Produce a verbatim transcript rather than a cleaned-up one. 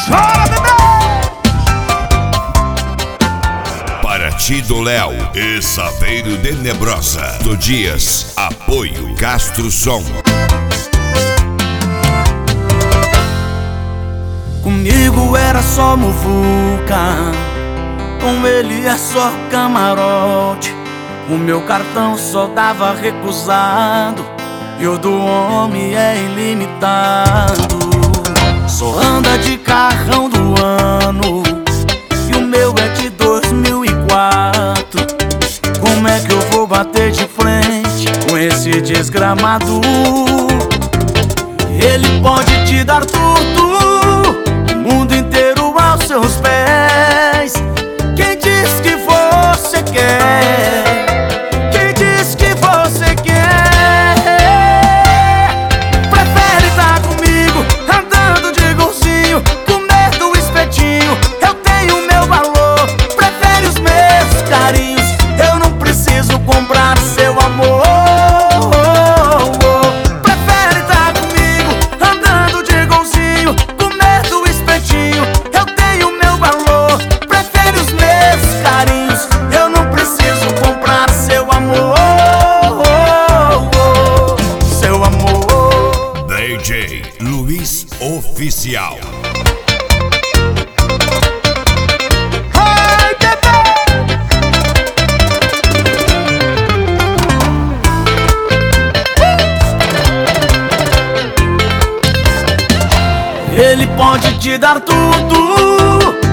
Chora, bebê! Partido Léo e Saveiro de Nebrosa do Dias. Apoio Castro Som. Comigo era só muvuca, com ele é só camarote. O meu cartão só dava recusado e o do homem é ilimitado. Só anda de carrão do ano e o meu é de dois mil e quatro. Como é que eu vou bater de frente com esse desgramado? Ele pode te dar tudo, o mundo inteiro aos seus pés. Quem diz que você quer? Quem diz que você quer? Prefere estar comigo, andando de golzinho, comer do espetinho. Eu tenho meu valor, prefere os meus carinhos. Eu não preciso comprar seu amor. Prefere estar comigo, andando de golzinho, comer do espetinho. Eu tenho meu valor, prefere os meus carinhos. Eu não preciso comprar seu amor. Seu amor. D J Luiz Oficial. Ai, bebê! Ele pode te dar tudo,